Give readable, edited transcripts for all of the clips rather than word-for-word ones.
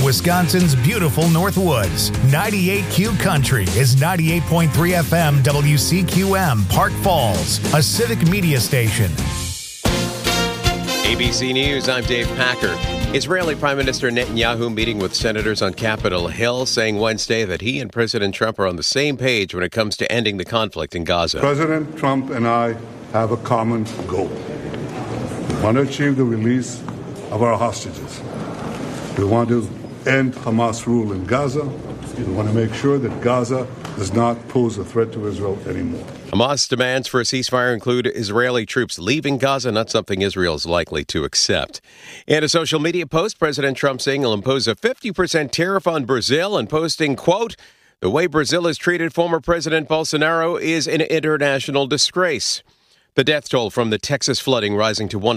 Wisconsin's beautiful Northwoods. 98Q Country is 98.3 FM WCQM, Park Falls, a civic media station. ABC News, I'm Dave Packer. Israeli Prime Minister Netanyahu meeting with senators on Capitol Hill, saying Wednesday that he and President Trump are on the same page when it comes to ending the conflict in Gaza. President Trump and I have a common goal. We want to achieve the release of our hostages. We want to end Hamas rule in Gaza. We want to make sure that Gaza does not pose a threat to Israel anymore. Hamas demands for a ceasefire include Israeli troops leaving Gaza, not something Israel is likely to accept. In a social media post, President Trump saying he'll impose a 50% tariff on Brazil and posting, quote, "The way Brazil has treated former President Bolsonaro is an international disgrace." The death toll from the Texas flooding rising to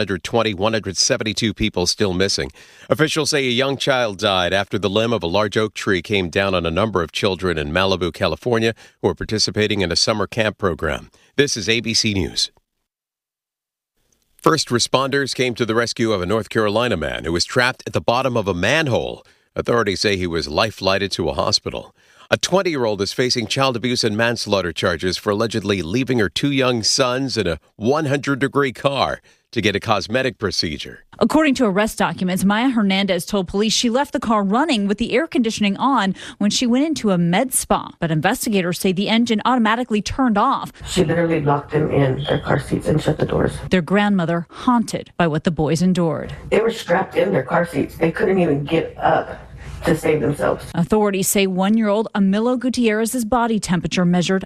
172 people still missing. Officials say a young child died after the limb of a large oak tree came down on a number of children in Malibu, California, who are participating in a summer camp program. This is ABC News. First responders came to the rescue of a North Carolina man who was trapped at the bottom of a manhole. Authorities say he was life-flighted to a hospital. A 20-year-old is facing child abuse and manslaughter charges for allegedly leaving her two young sons in a 100-degree car to get a cosmetic procedure. According to arrest documents, Maya Hernandez told police she left the car running with the air conditioning on when she went into a med spa. But investigators say the engine automatically turned off. She literally locked them in their car seats and shut the doors. Their grandmother haunted by what the boys endured. They were strapped in their car seats. They couldn't even get up to save themselves. Authorities say 1-year-old Amilo Gutierrez's body temperature measured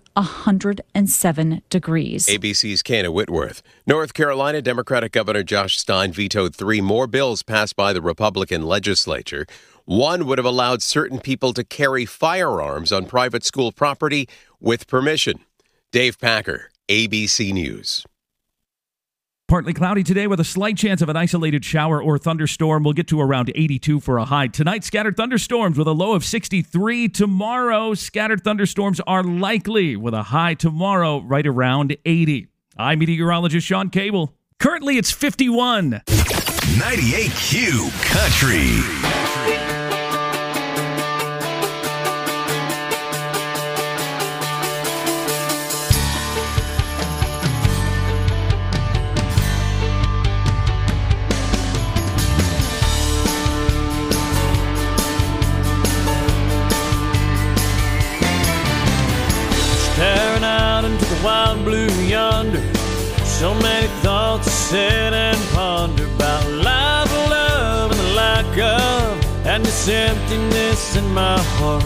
107 degrees. ABC's Kana Whitworth. North Carolina Democratic Governor Josh Stein vetoed 3 more bills passed by the Republican legislature. One would have allowed certain people to carry firearms on private school property with permission. Dave Packer, ABC News. Partly cloudy today with a slight chance of an isolated shower or thunderstorm. We'll get to around 82 for a high. Tonight, scattered thunderstorms with a low of 63. Tomorrow, scattered thunderstorms are likely with a high tomorrow right around 80. I'm meteorologist Sean Cable. Currently, it's 51. 98Q Country. Staring out into the wild blue yonder, so many thoughts to sit and ponder about life, love, and the lack of, and this emptiness in my heart.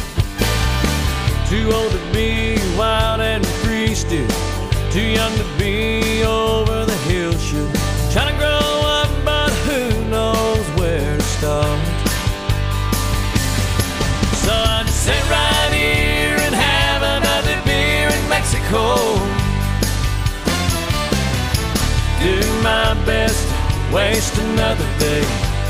Too old to be wild and free still, too young to be over the hill sure. Trying to grow up, but who knows where to start. So I just sit right here and have another beer in Mexico. Do my best to waste another day.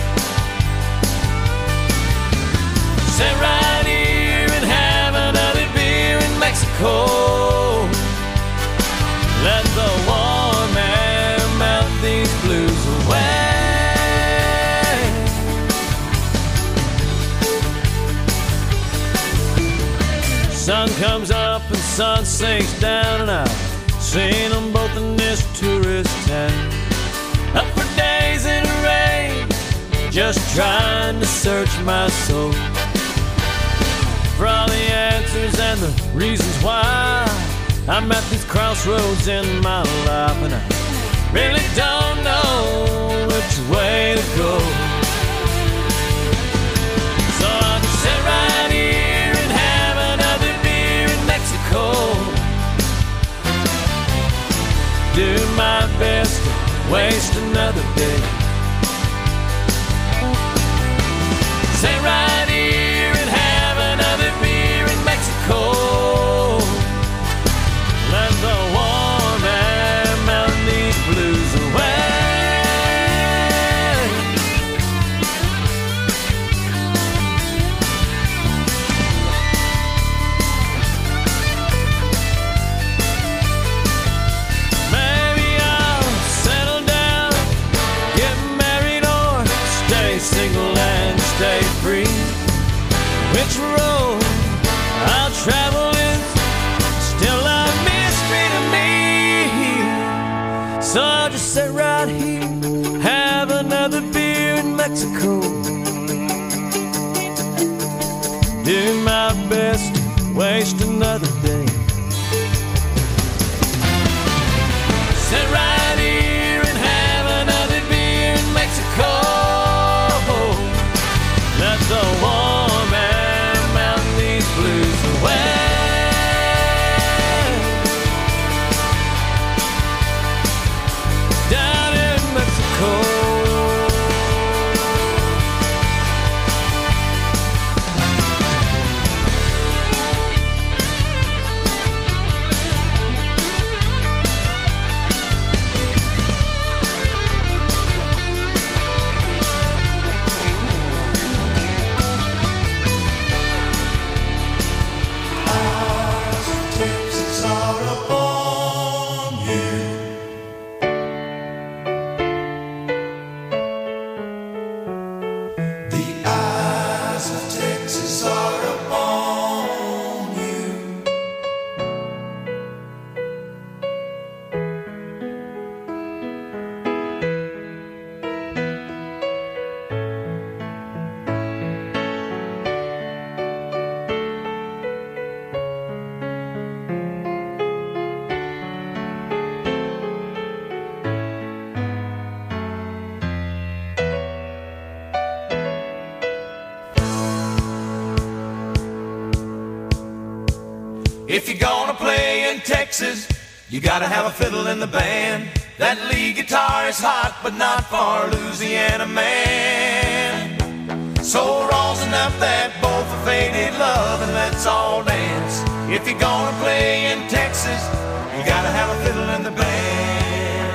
Sit right here and have another beer in Mexico. Let the warm air melt these blues away. Sun comes up and sun sinks down, and I've seen them both in this tourist town. Up for days in the rain, just trying to search my soul for all the answers and the reasons why I'm at these crossroads in my life, and I really don't know which way to go. So I'll just sit right here and have another beer in Mexico. Do my best to waste another day. Sit right here and have another beer in Mexico. Let the warm air melt these blues away. Maybe I'll settle down, get married, or stay single and stay free. which road I'll travel is still a mystery to me. So I'll just sit right here, have another beer in Mexico, do my best to waste another day. Sit right here and have another beer in Mexico. Let the warm air melt these blues away. Down in Mexico. If you're gonna play in Texas, you gotta have a fiddle in the band. That lead guitar is hot, but not for Louisiana man. So rosin up that bowl for faded love and let's all dance. If you're gonna play in Texas, you gotta have a fiddle in the band.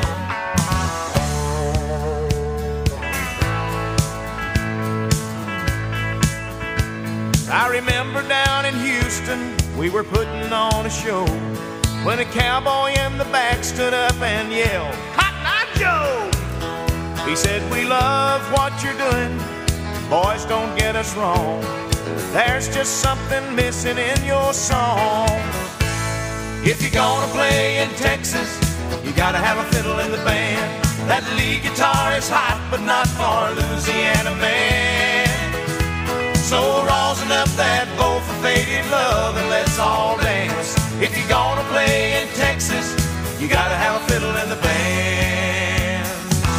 I remember down in Houston, we were putting on a show when a cowboy in the back stood up and yelled, "Cotton Eye Joe!" He said, "We love what you're doing, boys, don't get us wrong. There's just something missing in your song. If you're gonna play in Texas, you gotta have a fiddle in the band. That lead guitar is hot, but not for Louisiana man. So rosin up that bowl for faded love and let's all dance. If you're gonna play in Texas, you gotta have a fiddle in the band."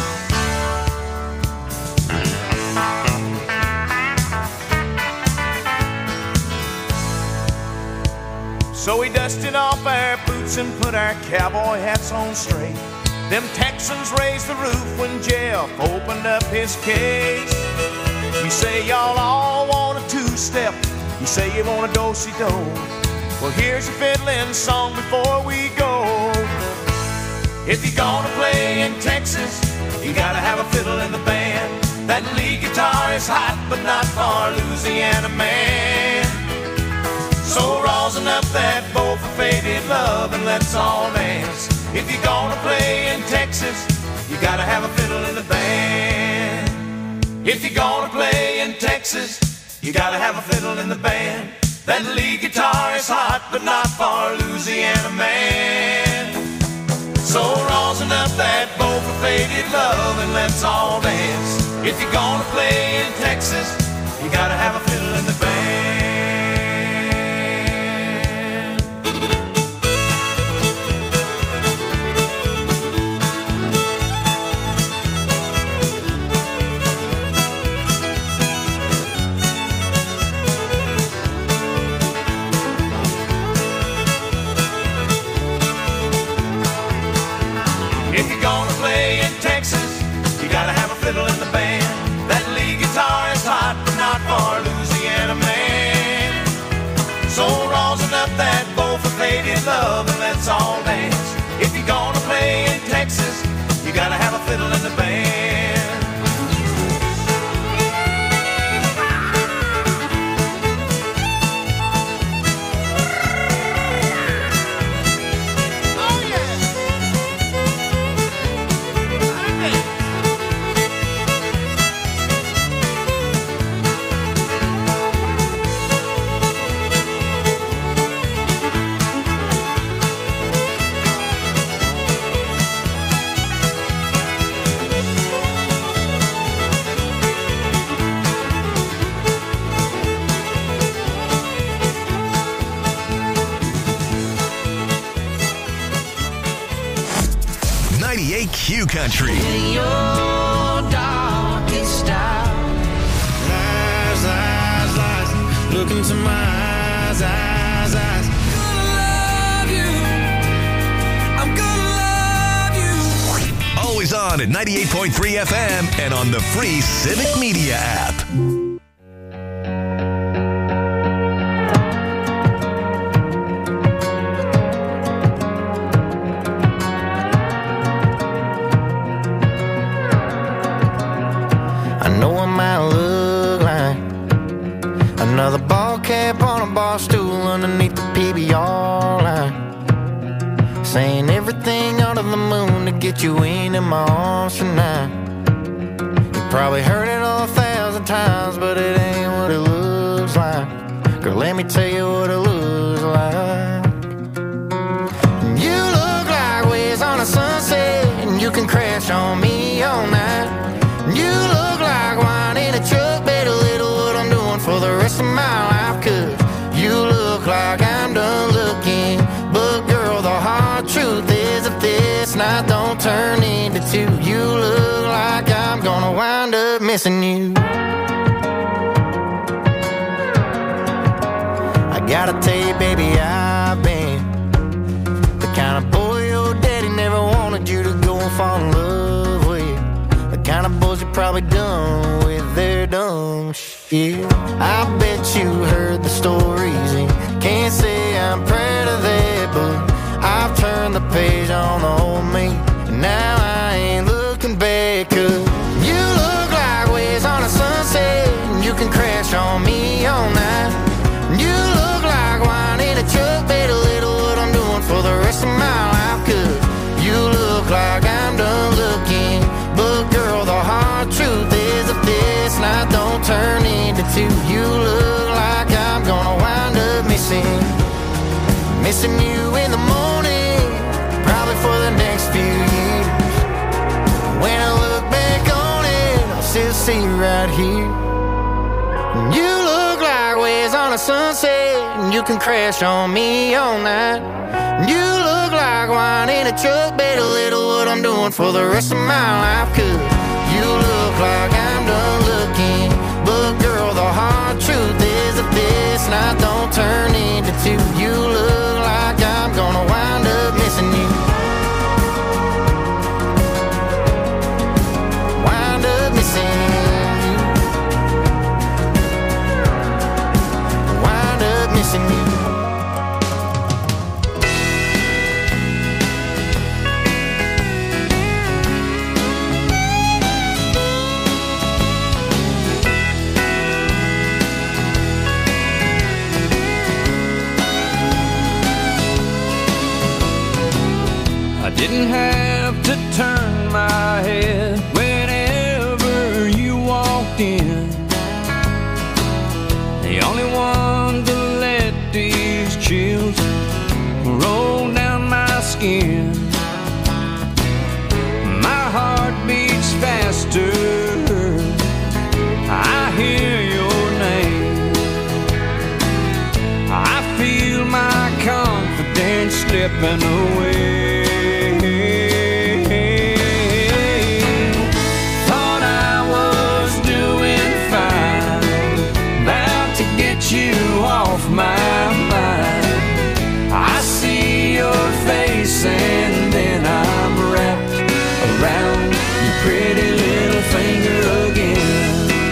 So we dusted off our boots and put our cowboy hats on straight. Them Texans raised the roof when Jeff opened up his case. You say y'all all want a two-step, you say you want a do-si-do. Well, here's a fiddling song before we go. If you're gonna play in Texas, you gotta have a fiddle in the band. That lead guitar is hot, but not for Louisiana man. So rosin up that bowl for faded love and let's all dance. If you're gonna play in Texas, you gotta have a fiddle in the band. If you're gonna play in Texas, you gotta have a fiddle in the band. That lead guitar is hot, but not for Louisiana man. So rosin up that bowl for faded love and let's all dance. If you're gonna play in Texas, you gotta have a fiddle in the band. If you're gonna play in Texas, you gotta have a fiddle in the band. That lead guitar is hot, but not for Louisiana man. So rosin up that bowl for faded love and let's all dance. If you're gonna play in Texas, you gotta have a fiddle in the band. 98Q Country. In your darkest hour. Lies, lies, lies. Look into my eyes, eyes, eyes. I'm gonna love you. Always on at 98.3 FM and on the free Civic Media app. I know I might look like another ball cap on a bar stool underneath the PBR line, saying everything under the moon to get you into my arms tonight. You probably heard it 1,000 times, but it ain't what it looks like. Girl, let me tell you what it looks like. You look like waves on a sunset, and you can crash on me all night. You look like wine in a truck, better little what I'm doing for the rest of my life. Cause you look like I'm done looking, but girl, the hard truth is if this night don't turn into two, you look like I'm gonna wind up missing you. I gotta tell you, baby, I've been the kind of boy your daddy never wanted you to go and fall in love with. The kind of boys you probably done with their dumb shit. I bet you heard the stories and can't say I'm proud of that, but I've turned the page on the old me, and now I ain't looking back. Cause you look like waves on a sunset, and you can crash on me all night. You look like wine in a truck, better little what I'm doing for the rest of my life. Cause you look like I'm done looking, but girl, the hard truth is if this night don't turn into two, you look like I'm gonna wind up missing you in the morning, probably for the next few years. When I look back on it, I'll still see you right here. You look like waves on a sunset, and you can crash on me all night. You look like wine in a truck, better little what I'm doing for the rest of my life. Cause you look like I'm done looking, but girl, the hard truth is if this night don't turn into two, you look like I'm gonna wind up missing you. Wind up missing you. Wind up missing you. Didn't have to turn my head whenever you walked in. The only one to let these chills roll down my skin. My heart beats faster, I hear your name. I feel my confidence slipping away. My mind, I see your face and then I'm wrapped around your pretty little finger again.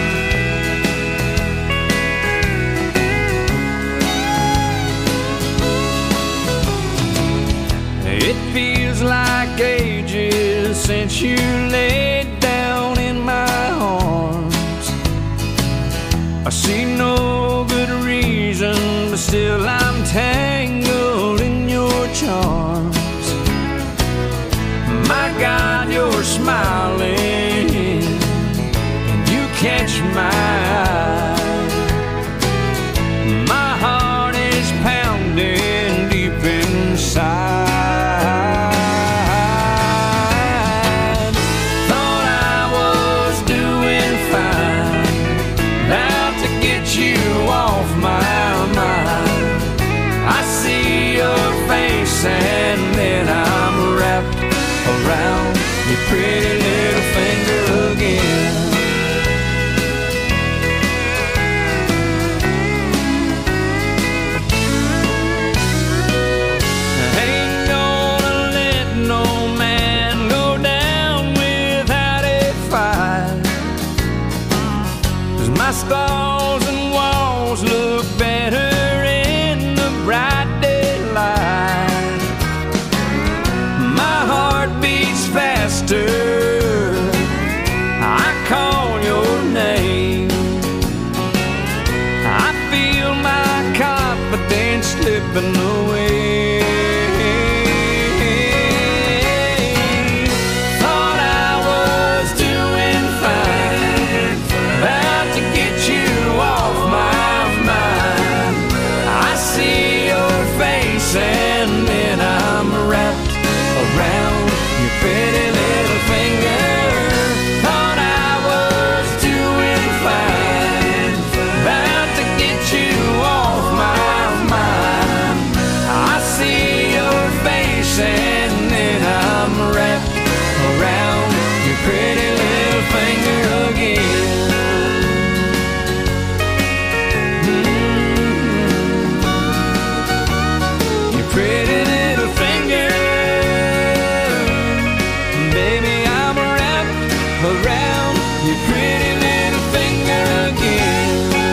It feels like ages since you laid down in my arms. I see no good reason, but still I'm tangled in your charms. My God, you're smiling, and you catch my eye. My heart is pounding deep inside. Thought I was doing fine, about to get you off my mind. I slipping away. Thought I was doing fine, about to get you off my mind. I see your face and then I'm wrapped around your pretty little finger. Thought I was doing fine, about to get you off my mind. I see your face and then I'm wrapped around your pretty little finger again. Your pretty little finger. Baby, I'm wrapped around your pretty little finger again.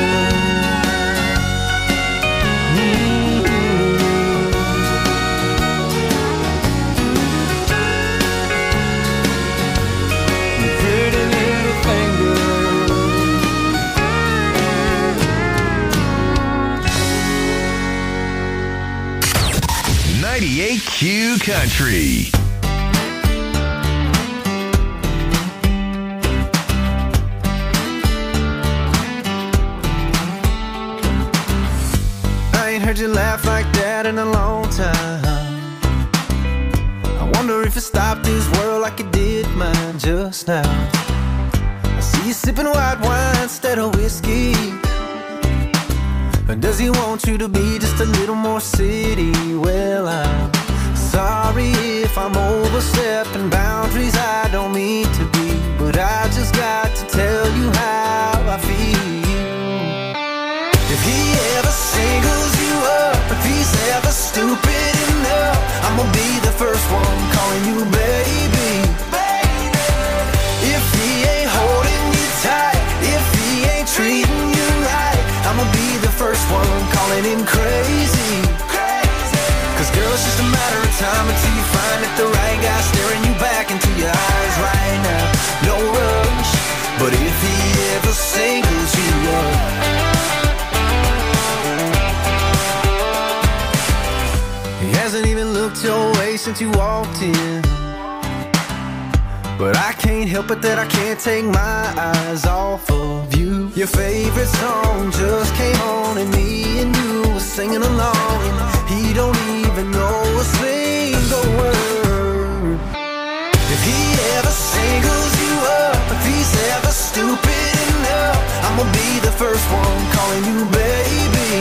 Your pretty little finger. 98Q Country. I ain't heard you laugh like that in a long time. I wonder if it stopped this world like it did mine just now. I see you sipping white wine instead of whiskey. Or does he want you to be just a little more city? Well, I'm sorry if I'm overstepping boundaries I don't mean to be, but I just got to tell you how I feel. If he ever singles you up, if he's ever stupid enough, I'm gonna be the first one calling you baby. If he ain't holding you tight, if he ain't treating you right, I'm gonna be the first one calling him crazy. Cause girl, it's just a matter of time until you find that the right guy staring you back into your eyes right now. No rush, but if he ever singles you up, he hasn't even looked your way since you walked in. But I can't help it that I can't take my eyes off of you. Your favorite song just came on and me and you were singing along, and he don't even know a single word. If he ever singles you up, if he's ever stupid enough, I'm gonna be the first one calling you baby.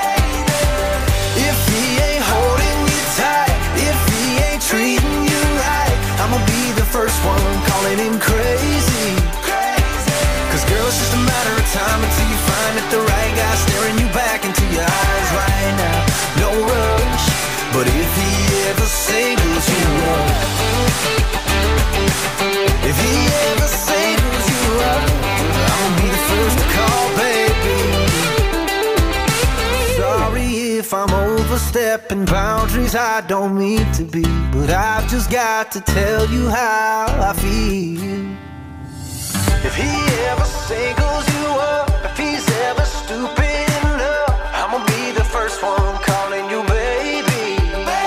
If he ain't holding you tight, if he ain't treating you right, I'm gonna be the first one calling him crazy. Cause girl, it's just a matter of time until you find that the right guy staring you back into your eyes right now. No rush, but if he ever singles you up, if he ever singles you up, I'm gonna be the first to call, baby. Sorry if I'm overstepping boundaries I don't mean to be, but I've just got to tell you how I feel. If he ever singles you up, if he's ever stupid enough, I'm gonna be the first one calling you baby.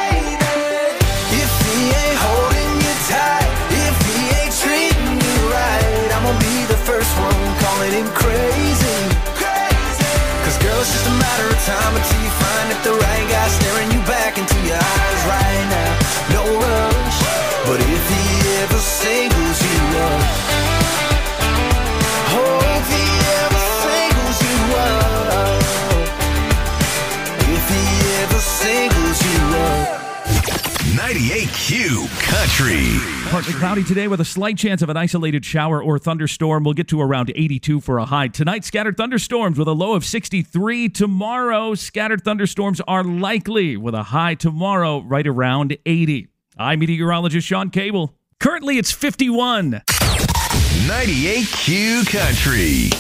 If he ain't holding you tight, if he ain't treating you right, I'm gonna be the first one calling him crazy. Cause girl, it's just a matter of time until you find that the right guy staring you back into your eyes right now. No rush, but if he ever singles you up, oh, if he ever singles you up, if he ever singles you up. 98Q Country. Partly cloudy today with a slight chance of an isolated shower or thunderstorm. We'll get to around 82 for a high. Tonight, scattered thunderstorms with a low of 63. Tomorrow, scattered thunderstorms are likely with a high tomorrow right around 80. I'm meteorologist Sean Cable. Currently, it's 51. 98Q Country.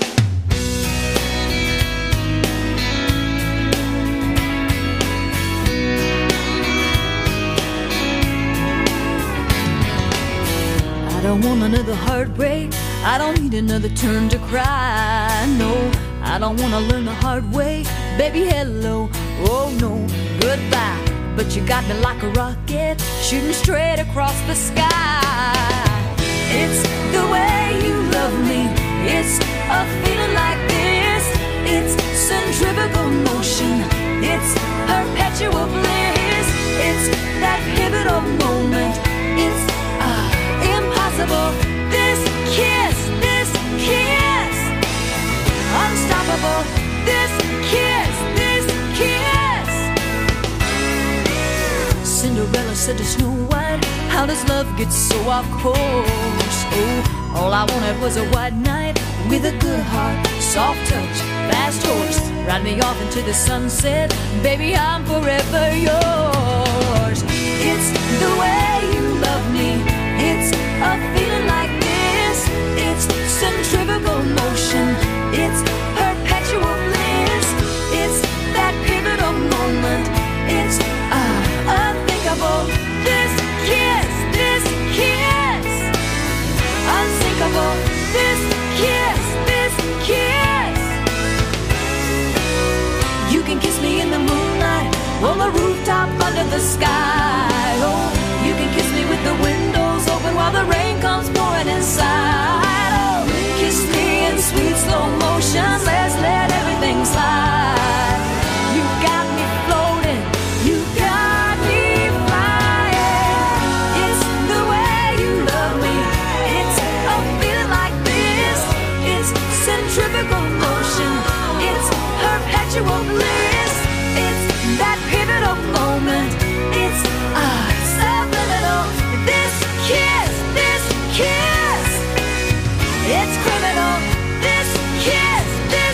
I don't want another heartbreak. I don't need another turn to cry. No, I don't want to learn the hard way. Baby, hello. Oh, no. goodbye. But you got me like a rocket, shooting straight across the sky. It's the way you love me. It's a feeling like this. It's centrifugal motion. It's perpetual bliss. It's that pivotal moment. It's impossible. This kiss, unstoppable. This kiss. Cinderella said to Snow White, how does love get so off course? Oh, all I wanted was a white knight with a good heart, soft touch, fast horse. Ride me off into the sunset, baby, I'm forever yours. It's the way you love me. It's a feeling like this. It's centrifugal motion. It's perpetual bliss. It's that pivotal moment. It's unthinkable. This kiss, unsinkable. This kiss. You can kiss me in the moonlight, on the rooftop under the sky. Oh, you can kiss me with the windows open while the rain comes pouring inside. Oh, kiss me in sweet slow motion. Let's let everything slide. You got me floating. You got me flying. It's the way you love me. It's a feeling like this. It's centrifugal motion. It's perpetual bliss. It's that pivotal moment. It's subliminal. This kiss. It's criminal. This kiss.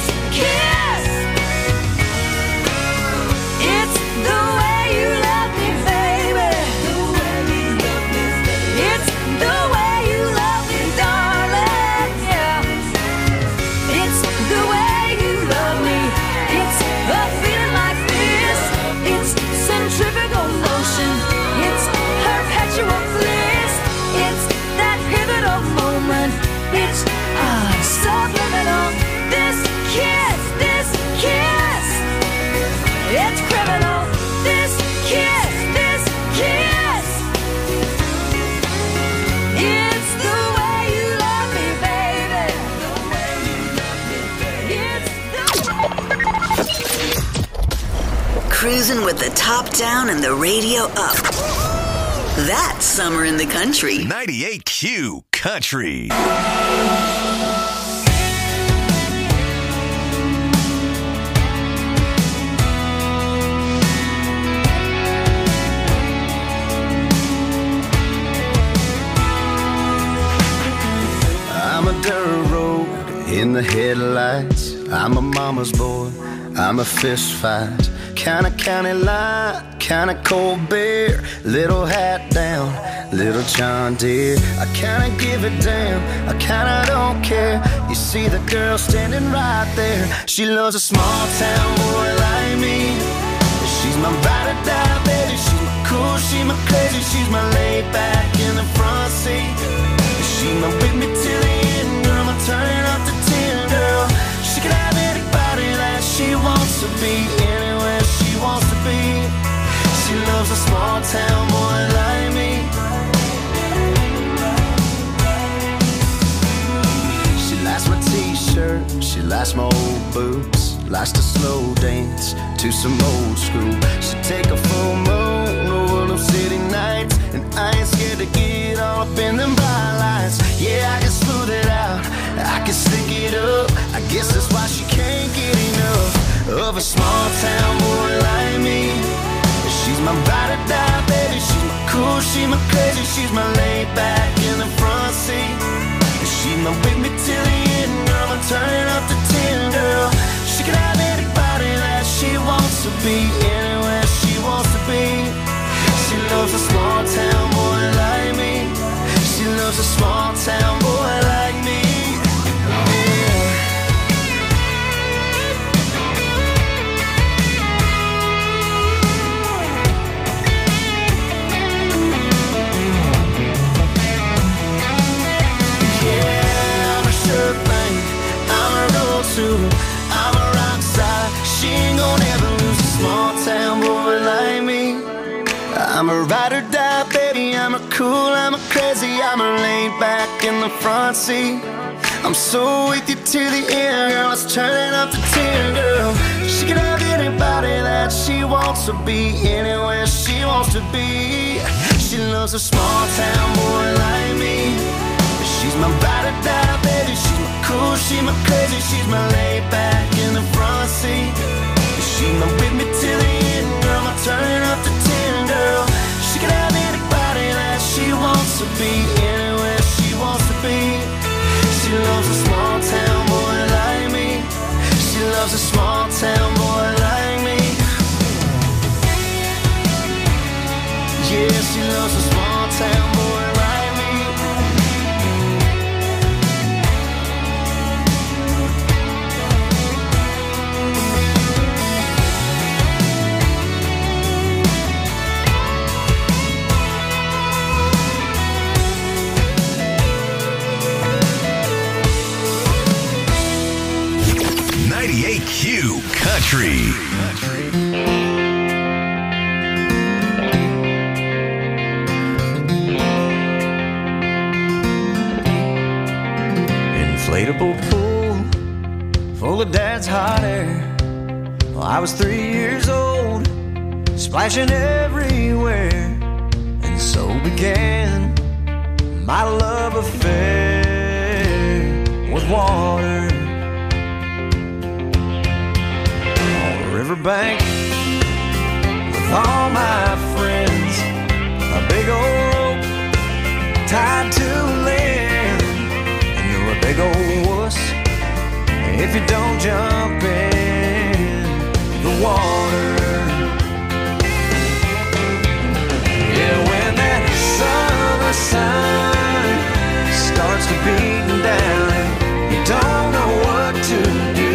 It's the way you love me, baby. It's the way you love me, darling. Yeah. It's the way you love me. It's a feeling like this. It's centrifugal motion. It's perpetual bliss. It's that pivotal moment. It's subliminal. This kiss. It's criminal. This kiss. It's the way you love me, baby. It's Cruising with the top down and the radio up. That's summer in the country. 98Q Country. I'm a dirt road in the headlights. I'm a mama's boy. I'm a fist fight. Kinda county line, kinda cold beer. Little hat down, little John Deere. I kinda give a damn, I kinda don't care. You see the girl standing right there. She loves a small town boy like me. She's my ride or die, baby. She's my cool, she's my crazy. She's my laid back in the front seat. She's my with me till the end, girl. I'm turning up to 10, girl. She can have anybody that she wants to be, anywhere she wants to be. She loves a small town boy like me. She likes my t-shirt, she likes my old boots, likes to slow dance to some old school. She take a full moon over them city nights, and I ain't scared to get all up in them bright lights. Yeah, I can smooth it out, I can slick it up. I guess that's why she can't get enough of a small town boy like me. She's my ride or die, baby. She's my cool, she's my crazy. She's my laid back in the front seat. She's my with me till the end, girl. I'm turning up to 10, girl. She can have anybody that she wants to be, anywhere she wants to be. She loves a small town boy like me. She loves a small town boy like me. I'm a rock star. She ain't gonna ever lose a small town boy like I'm a ride or die, baby, I'm a cool, I'm a crazy, I'm a laid back in the front seat. I'm so with you to the end, girl, let's turn it up to 10, girl. She can have anybody that she wants to be, anywhere she wants to be. She loves a small town boy like me. She's my ride or die, baby, she's my cool, she's my crazy, she's my laid back in the front seat. She's my with me to the end, girl, I'm turning up to 10, girl. She can have anybody that she wants to be, anywhere she wants to be. She loves a small town boy like me. She loves a small town boy like me. Yeah, she loves a small town boy like me. 98Q Country. Inflatable pool full of dad's hot air. Well, I was 3 years old, splashing everywhere, and so began my love affair with water. Riverbank with all my friends, a big old rope tied to land, and you're a big old wuss if you don't jump in the water. Yeah, when that summer sun starts to beat down and you don't know what to do,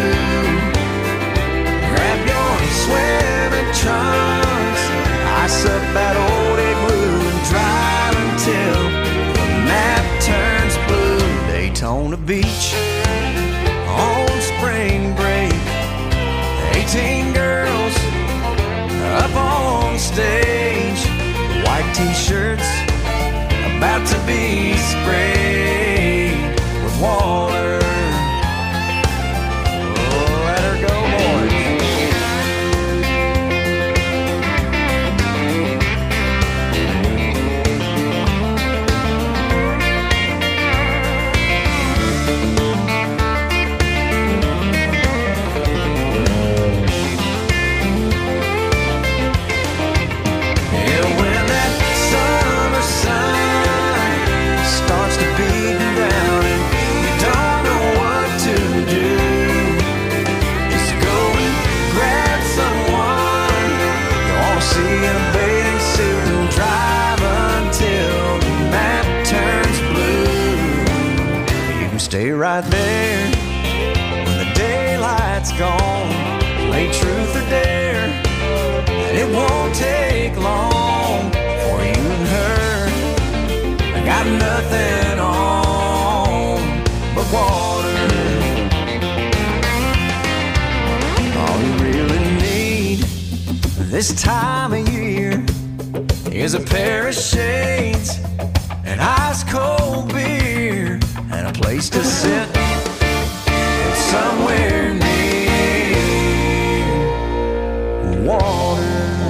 grab your swimming trunks, ice up that old igloo, and drive until the map turns blue. Daytona Beach on spring break, 18 girls up on stage, white t-shirts about to be sprayed with water. Oh, let her go, boys. Stay right there when the daylight's gone. Play truth or dare, and it won't take long for you and her. I got nothing on but water. All you really need this time of year is a pair of shades, an ice cold beer, and a place to sit somewhere near water.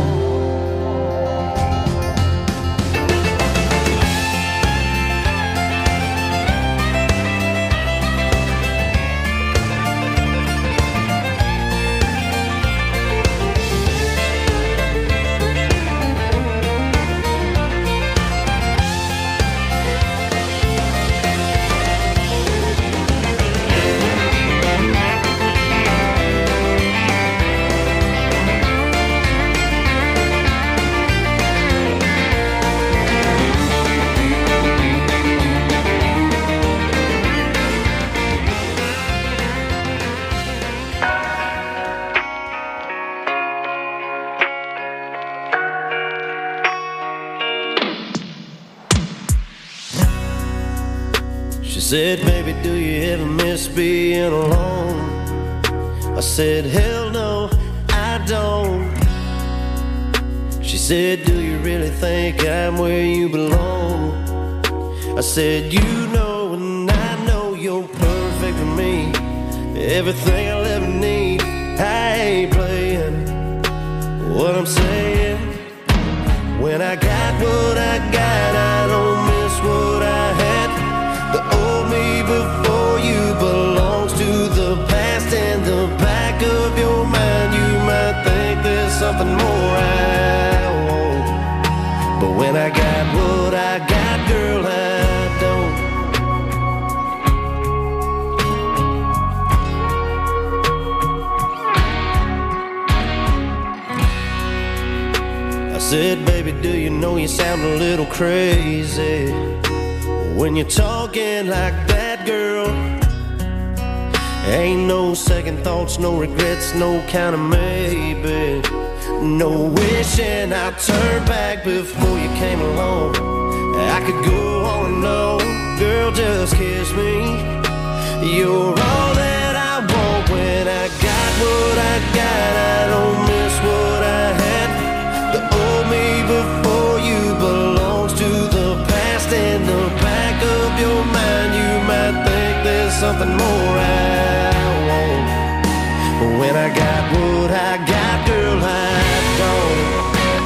She said, baby, do you ever miss being alone? I said, hell no, I don't. She She said, do you really think I'm where you belong? I said, you know and I know you're perfect for me. Everything I'll ever need, I ain't playing. What I'm saying, when I got what I got, I don't miss what I had. The old me before you belongs to the past. In the back of your mind, you might think there's something more I want. But when I got what I got, girl, I don't. I said, baby, do you know you sound a little crazy when you're talking like that, girl? Ain't no second thoughts, no regrets, no kind of maybe. No wishing I'd turn back before you came along. I could go on and on, girl, just kiss me. You're all that I want. When I got what I got, I don't miss what I had. The old me before you belongs to the past. In the back of your mind, you might think there's something more I want. But when I got what I got, girl, I don't.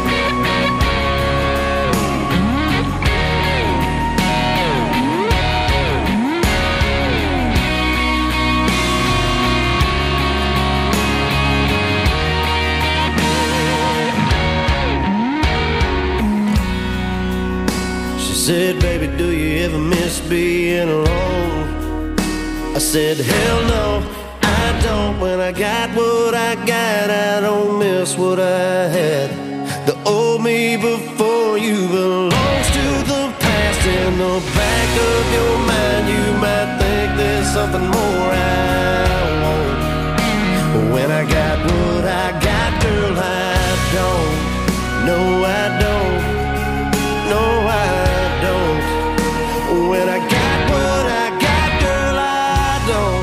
Said, baby, do you ever miss being alone? I said, hell no, I don't. When I got what I got, I don't miss what I had. The old me before you belongs to the past. In the back of your mind, you might think there's something more I want. But when I got what I got, girl, I don't. No, I don't. No, I don't. When I got what I got, girl, I don't.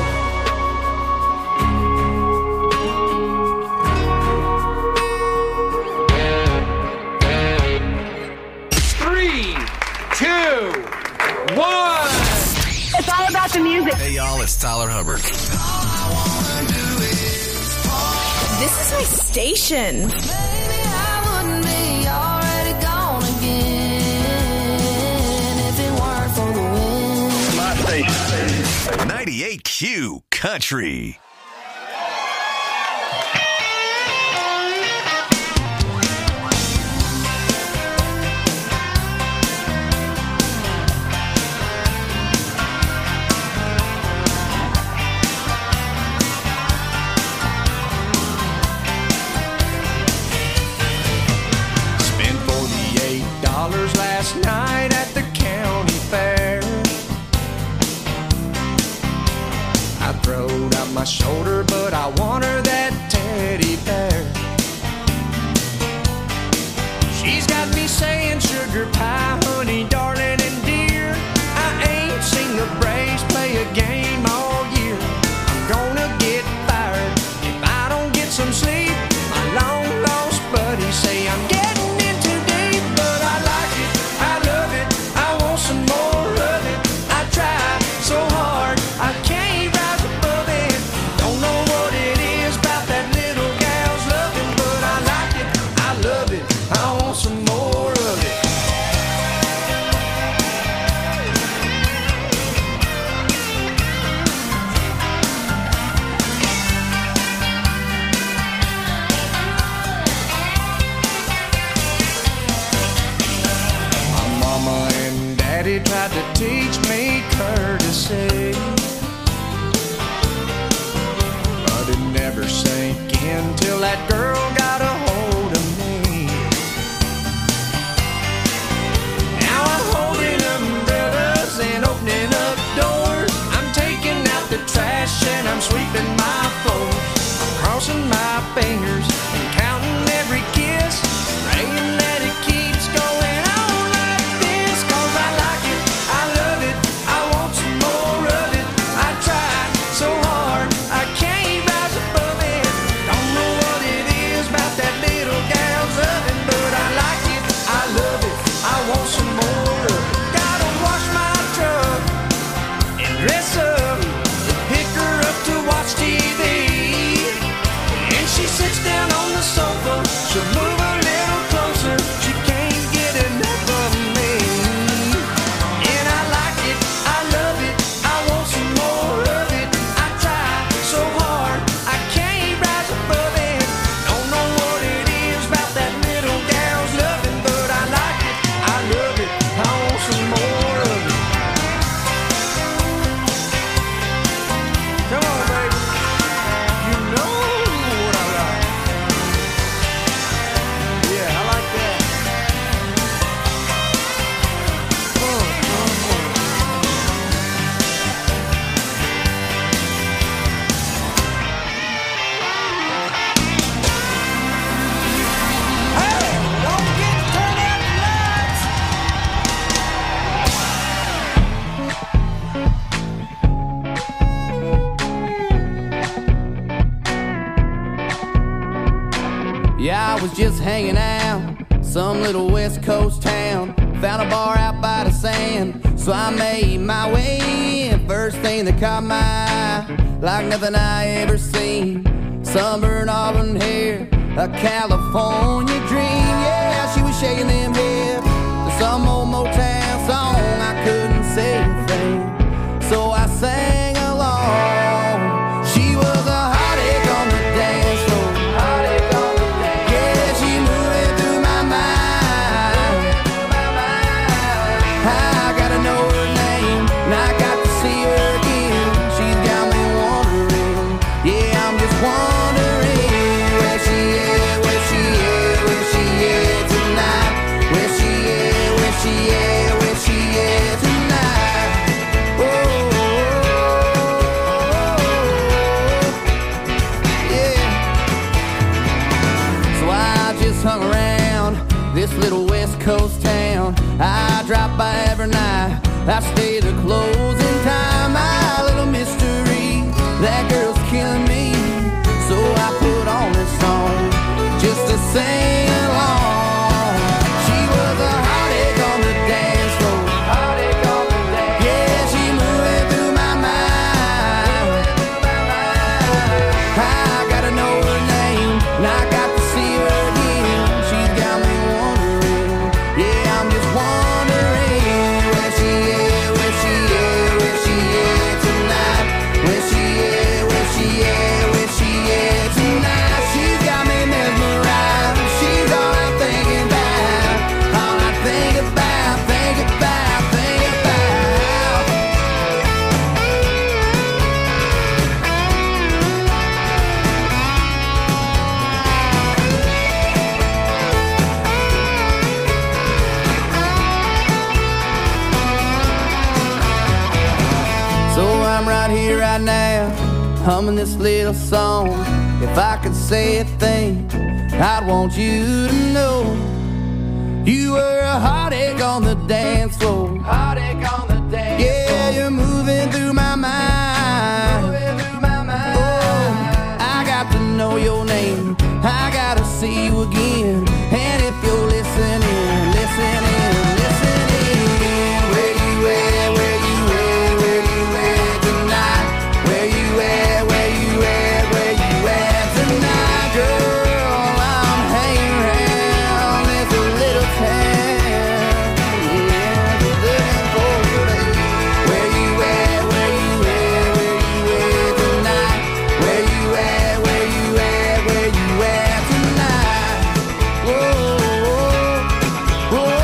3, 2, 1. It's all about the music. Hey, y'all, it's Tyler Hubbard. This is my station. My station. 98Q Country. Spent $48 last night at the county fair. I throwed out my shoulder, but I want her that teddy bear. She's got me saying sugar pie, honey, darling, and dear. I ain't seen the Braves play a game all year. I'm gonna get fired if I don't get some sleep. My long lost buddies say I'm getting in too deep, but I like it, I love it, I want some more of it. I try so hard, I can't rise above it. Don't know what it is about that little gal's loving, but I like it, I love it, I want some more of it. My mama and daddy tried to teach me courtesy, but it never sank in till that girl got a hold of me. Now I'm holding umbrellas and opening up doors. I'm taking out the trash and I'm sweeping my floors. I'm crossing my fingers and counting every kiss, praying that it keeps going on like this. 'Cause I like it, I love it, I want some more of it. I tried so hard, I can't rise above it. Don't know what it is about that little gal's loving, but I like just hanging out, some little West Coast town. Found a bar out by the sand, so I made my way in. First thing that caught my eye, like nothing I ever seen. Sunburned auburn hair, a California dream. Yeah, she was shaking them hips to some old Motown song. I couldn't say a thing, so I sang along. She was a hot egg on the dance floor. Yeah, she moving through my mind. I gotta know her name, and I got to see her again. She's got me wondering, yeah, I'm just wondering where she is, where she is, where she is tonight. Where she is, where she is, where she is tonight. Hung around this little West Coast town. I drop by every night, I stay to closing time. My little mystery, that girl's killing me, so I put on this song just to sing along. She was a hot egg on the dance floor. Yeah, she moving through my mind. I gotta know her name, and I got to see her again. Right now, humming this little song. If I could say a thing, I'd want you to know you were a hot egg on the dance floor. Hot egg on the dance floor. Yeah, you're moving through my mind. Oh, I got to know your name, I gotta see you again. And if you're listening, listening, where you at, where you at, where you at tonight? Where you at, where you at, where you at tonight, girl? I'm hanging around this little town, yeah, looking for you. Where you at, where you at, where you at tonight? Where you at, where you at, where you at tonight? Whoa, whoa, whoa.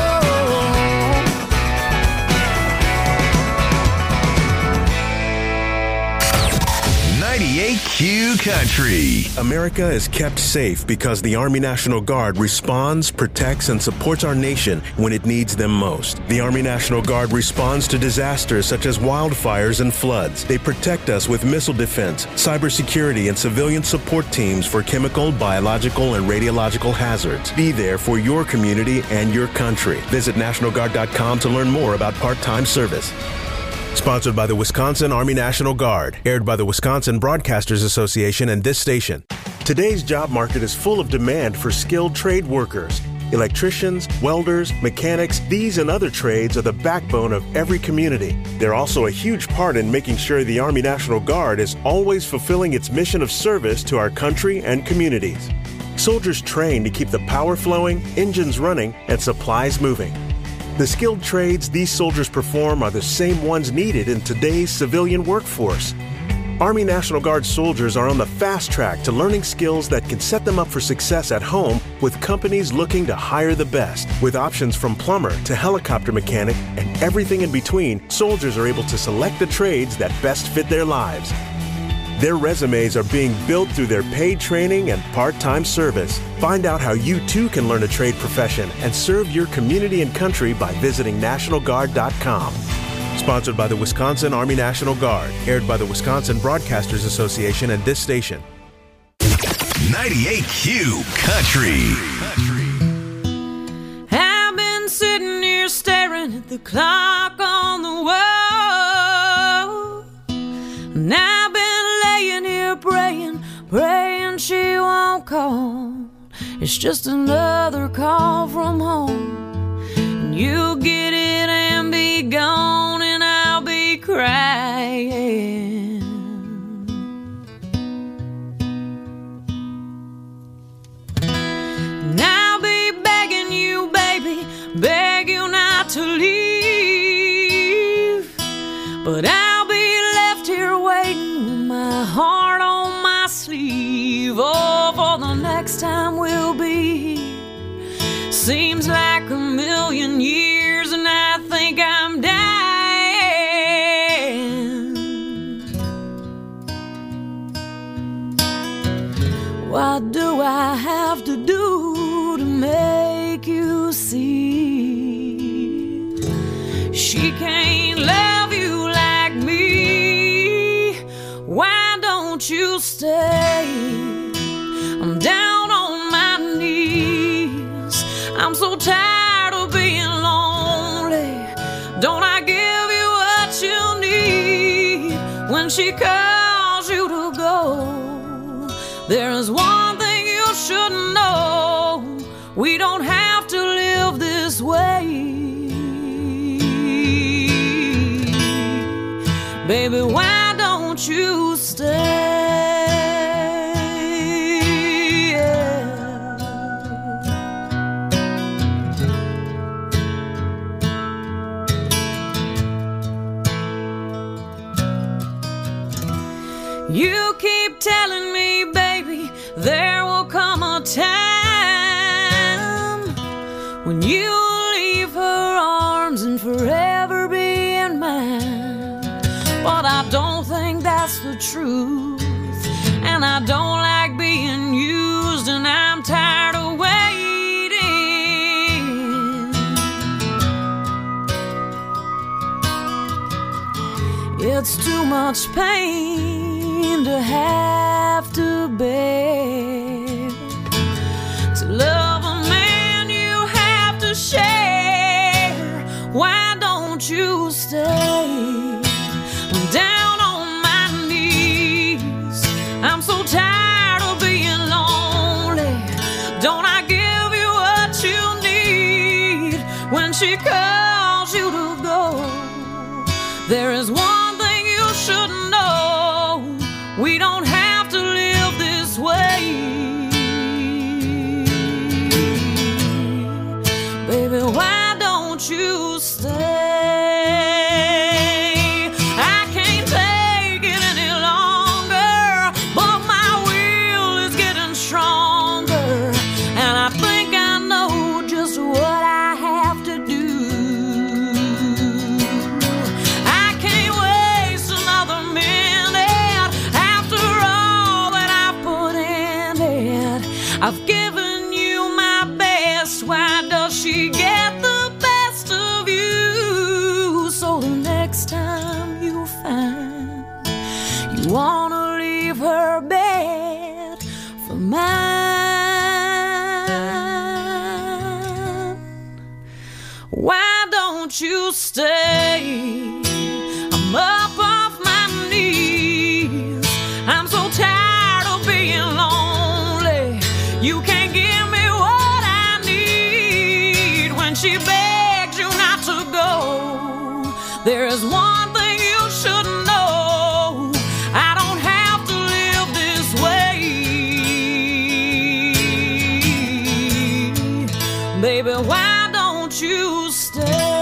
98Q Country. America is kept safe because the Army National Guard responds, protects, and supports our nation when it needs them most. The Army National Guard responds to disasters such as wildfires and floods. They protect us with missile defense, cybersecurity, and civilian support teams for chemical, biological, and radiological hazards. Be there for your community and your country. Visit NationalGuard.com to learn more about part-time service. Sponsored by the Wisconsin Army National Guard. Aired by the Wisconsin Broadcasters Association and this station. Today's job market is full of demand for skilled trade workers. Electricians, welders, mechanics, these and other trades are the backbone of every community. They're also a huge part in making sure the Army National Guard is always fulfilling its mission of service to our country and communities. Soldiers train to keep the power flowing, engines running, and supplies moving. The skilled trades these soldiers perform are the same ones needed in today's civilian workforce. Army National Guard soldiers are on the fast track to learning skills that can set them up for success at home with companies looking to hire the best. With options from plumber to helicopter mechanic and everything in between, soldiers are able to select the trades that best fit their lives. Their resumes are being built through their paid training and part-time service. Find out how you too can learn a trade profession and serve your community and country by visiting NationalGuard.com. Sponsored by the Wisconsin Army National Guard. Aired by the Wisconsin Broadcasters Association and this station. 98Q Country. I've been sitting here staring at the clock on the wall. And I've been laying here praying she won't call. It's just another call from home. And you'll get it and be gone, and I'll be crying. And I'll be begging you, baby, beg you not to leave. But I'll be left here waiting with my heart on my sleeve. Oh, for the next time we'll be here. Seems like a million years, and I think I'm dying. What do I have to do to make you see? She can't love you like me. Why don't you stay? I'm down on my knees. I'm so tired of being lonely. Don't I give you what you need when she calls you to go? There is one thing you should know. We don't have to live this way. Baby, why don't you stay? You keep telling me, baby, there will come a time when you'll leave her arms and forever be in mine. But I don't think that's the truth, and I don't like being used, and I'm tired of waiting. It's too much pain to have to bear. To love a man you have to share. Why don't you stay? I'm down on my knees. I'm so tired of being lonely. Don't I give you what you need when she calls you to go? There is one thing you should know. We don't have to live this way. Baby, why don't you stay? I can't take it any longer, but my will is getting stronger, and I think I know just what I have to do. I can't waste another minute after all that I've put in it. I've given you my best. Why does she get the best of you? So the next time you find you wanna leave her bed for mine, why don't you stay? I'm up off my knees. I'm so tired of being lonely. You can't give me what I need when she begs you not to go. There is one thing you should know. I don't have to live this way. Baby, why don't you stay?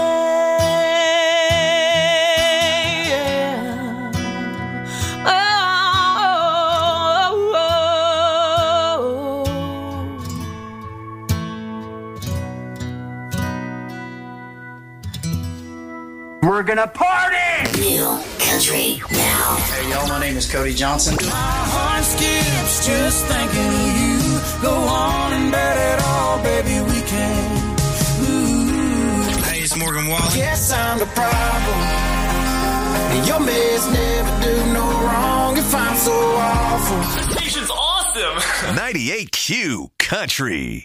We're gonna party! New country now. Hey y'all, my name is Cody Johnson. My heart skips just thinking of you. Go on and bet it all, baby, we can. Ooh. Hey, it's Morgan Wallen. Yes, I'm the problem. And your mess never do no wrong if I'm so awful. This station's awesome. 98Q Country.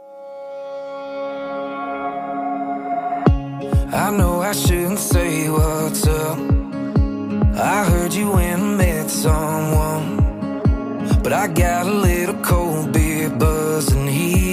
I know I shouldn't say what's up. I heard you went and met someone, but I got a little cold beer buzzing here.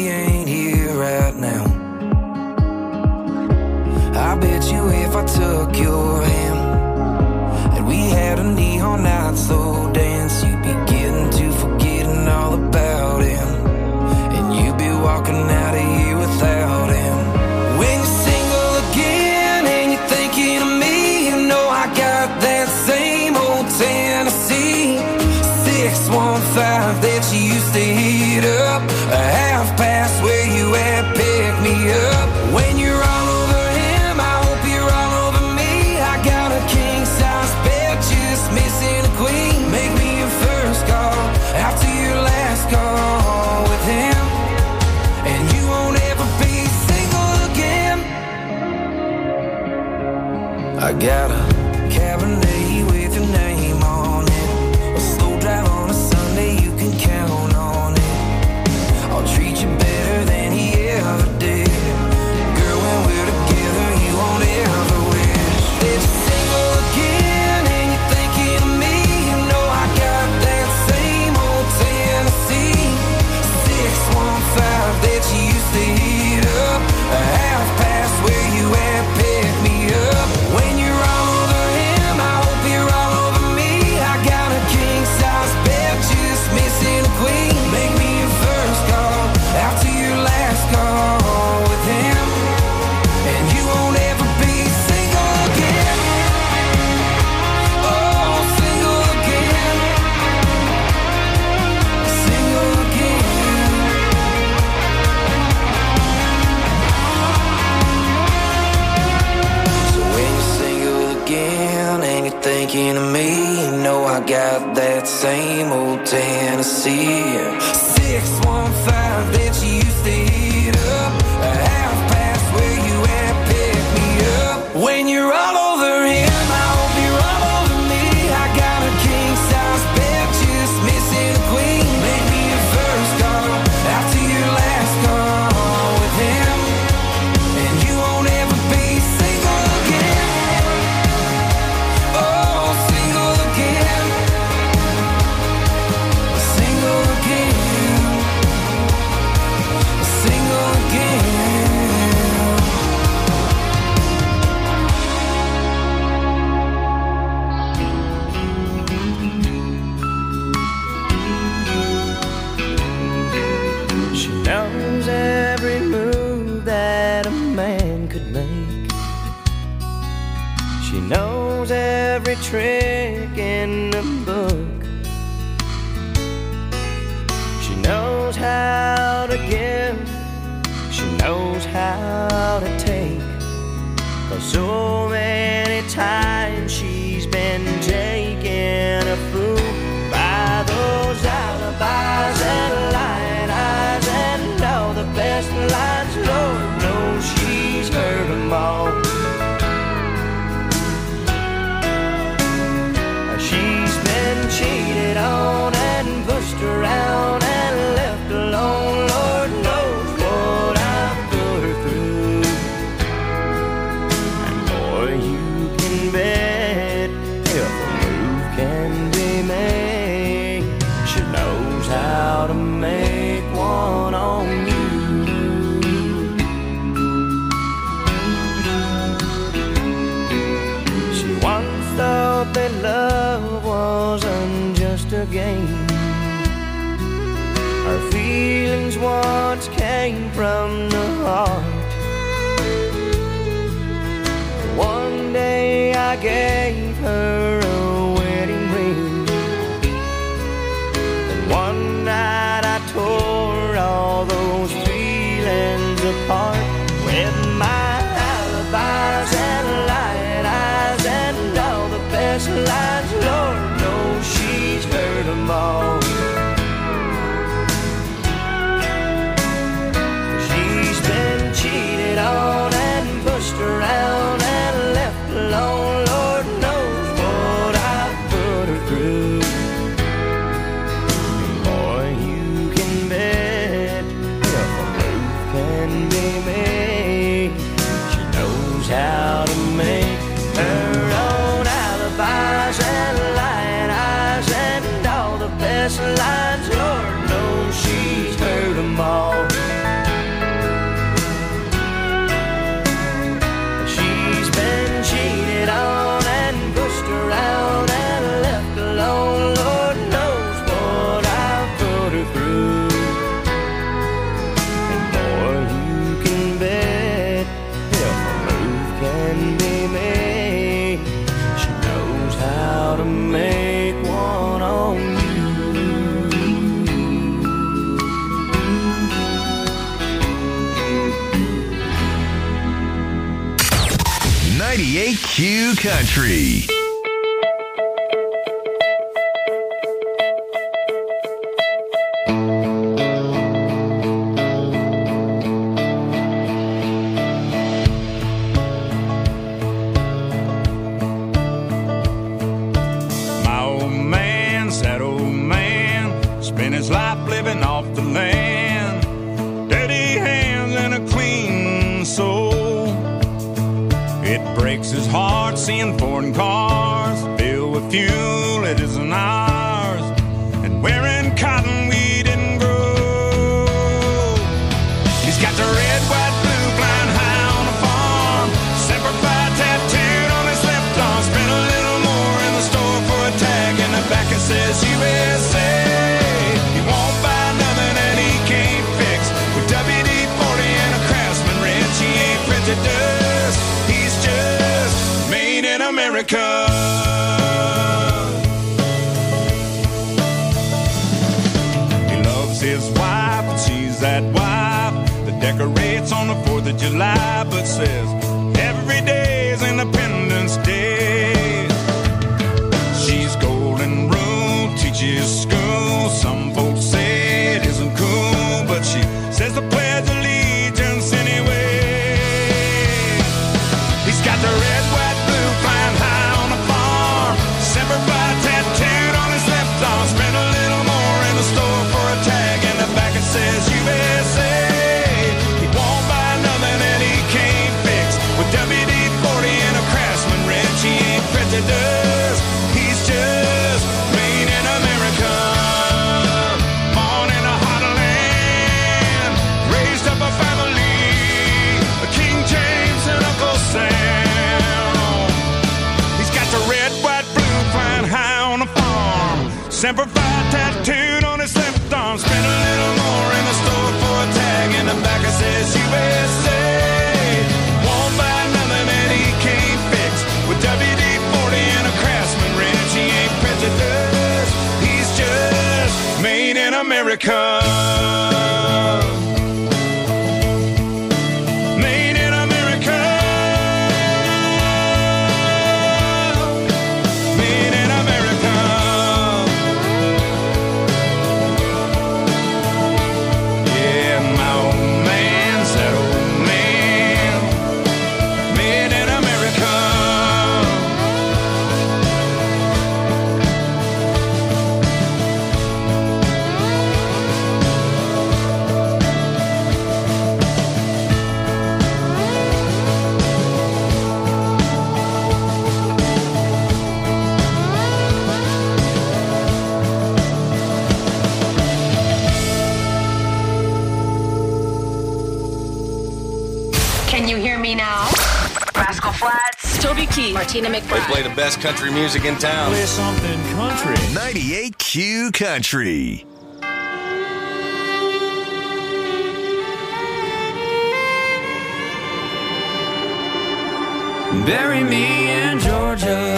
if I took your hand and we had a neon night slow dance, you'd be getting to forgetting all about him, and you'd be walking out of here without him. When you're single again and you're thinking of me, you know I got that same old Tennessee 615 that you used to hit up, a half past where you at, pick me up. When you're all over him, I hope you're all over me. I got a king-size bed, just missing a queen. Make me your first call after your last call with him, and you won't ever be single again. I got a Cabernet with your name on it, a slow drive on a Sunday, you can count on it. I'll treat you better than he ever did. Girl, when we're together, you won't ever wish that you're single again and you're thinking of me. You know I got that same old Tennessee 615 that you used to heat up, a half past where you at, pick me up. When you're all over him, I hope you're all over me. I got a king-size bed, just missing a queen. Make me your first call after your last call with him, and you won't ever be single again. Oh, single again. Single again. So when you're single again and you're thinking of me, you know I got that same old Tennessee 615 that you used to heat up, a half past where you at, pick me up. When you're all over him, I hope you're all over me. I got a king-size bed, just missing a queen. Make me your first call after your last call with him, and you won't ever be single again. Oh, single again. Single again. Single again. She knows every move that a man could make. She knows every trick in the book. She knows how to give, she knows how to take. 'Cause so many times she's been taken a fool by those alibis and lying eyes and all the best lines. Lord knows she's heard them all. She's been cheated on and pushed around and left alone. Lord knows what I've put her through. And boy, you can bet if a move can be made, she knows how to make one on you. She once thought that love wasn't just a game. Her feelings once came from the heart. One day I gave her a wedding ring, and one night I tore all those feelings apart with my alibis and lying eyes and all the best lines. Lord knows she's heard them all. She's been cheated on and pushed around and left alone. Lord me. She knows how to make one on you. 98 Q Country. My old man, sad old man, spent his life living off the land. Dirty hands and a clean soul. It breaks his heart seeing foreign cars filled with fuel that isn't ours, and wearing cotton we didn't grow. He's got the red, white, blue flying high on the farm, Semper Fi tattooed on his left arm. Spent a little more in the store for a tag, and the back it says USA. He won't buy nothing that he can't fix. With WD-40 and a Craftsman wrench, he ain't prejudiced. He's just made in America. He loves his wife, and she's that wife that decorates on the 4th of July, but says every day is Independence Day. She's golden rule, teaches school. Some folks say it isn't cool, but she says the Pledge of Allegiance anyway. He's got the red, white, blue flying high on the farm, Semper Fi tattooed on his left arm. Spent a little more in the store for a tag, and the back it says USA. He won't buy nothing that he can't fix. With WD-40 and a Craftsman wrench, he ain't prejudiced. He's just made in America. Born in a heartland, raised up a family, King James and Uncle Sam. He's got the red, white, blue flying high on the farm, Semper Fi tattooed on his left arm. Spent a little more in the store for a tag, and the back it says USA. Won't buy nothing that he can't fix. With WD-40 and a Craftsman wrench, he ain't prejudiced. He's just made in America. Made in America. Made in America. Yeah, my old man's that old man. Made in America. Can you hear me now? Rascal Flatts, Toby Keith, Martina They McBride. play the best country music in town. Play something country. 98 Q Country. Bury me in Georgia.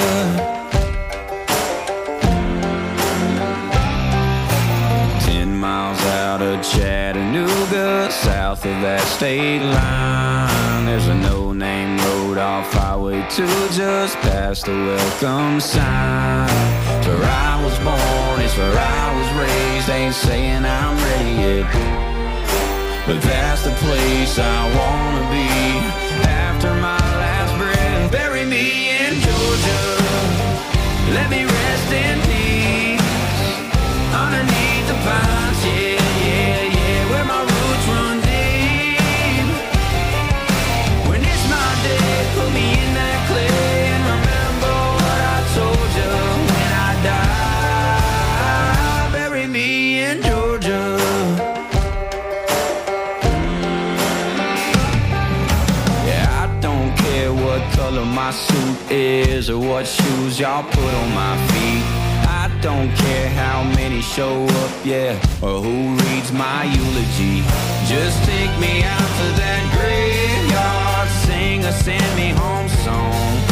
10 miles out of Chattanooga, south of that state line. There's a no-name road off Highway 2, just past the welcome sign. It's where I was born, it's where I was raised. Ain't saying I'm ready yet, but that's the place I wanna be after my last breath. Bury me in Georgia, let me rest in peace underneath the pines, yeah, yeah, yeah, where my roots run deep. When it's my day, put me in that clay and remember what I told you when I die. Bury me in Georgia. Yeah, I don't care what color my suit is or what shoes y'all put on my feet. I don't care how many show up, yeah, or who reads my eulogy. Just take me out to that graveyard, sing a send me home song.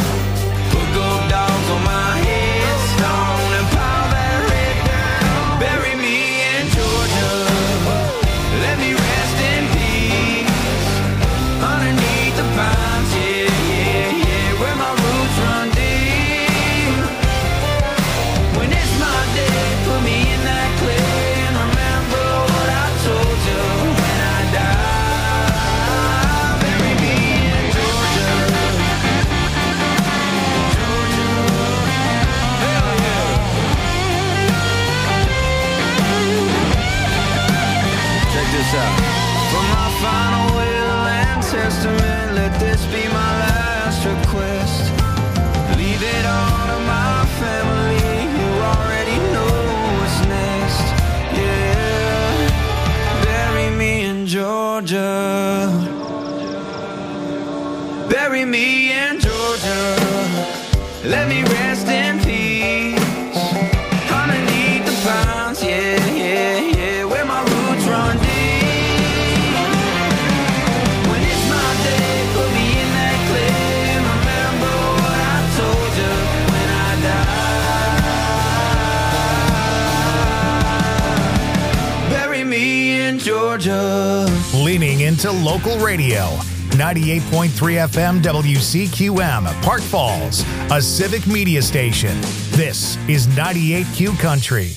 Georgia. Bury me in Georgia. Let me rest in peace. Underneath the pines, yeah, yeah, yeah, where my roots run deep. When it's my day, put me in that clay. Remember what I told you when I die. Bury me in Georgia. Leaning into local radio. 98.3 FM WCQM, Park Falls, a civic media station. This is 98Q Country.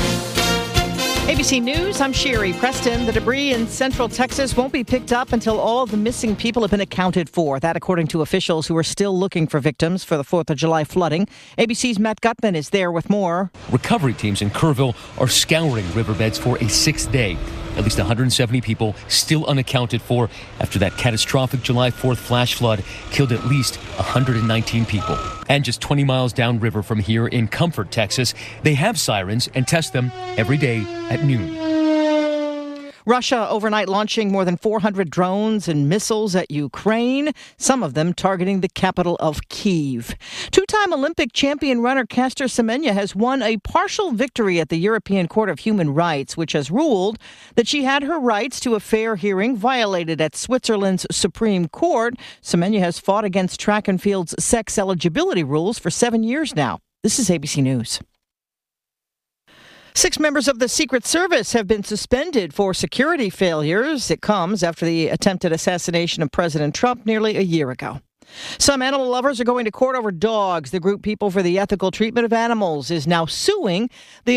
ABC News, I'm Sherry Preston. The debris in central Texas won't be picked up until all the missing people have been accounted for. That according to officials who are still looking for victims for the 4th of July flooding. ABC's Matt Gutman is there with more. Recovery teams in Kerrville are scouring riverbeds for a 6th day. At least 170 people still unaccounted for after that catastrophic July 4th flash flood killed at least 119 people. And just 20 miles downriver from here in Comfort, Texas, they have sirens and test them every day at noon. Russia overnight launching more than 400 drones and missiles at Ukraine, some of them targeting the capital of Kyiv. Two-time Olympic champion runner Caster Semenya has won a partial victory at the European Court of Human Rights, which has ruled that she had her rights to a fair hearing violated at Switzerland's Supreme Court. Semenya has fought against track and field's sex eligibility rules for 7 years now. This is ABC News. 6 members of the Secret Service have been suspended for security failures. It comes after the attempted assassination of President Trump nearly a year ago. Some animal lovers are going to court over dogs. The group People for the Ethical Treatment of Animals is now suing the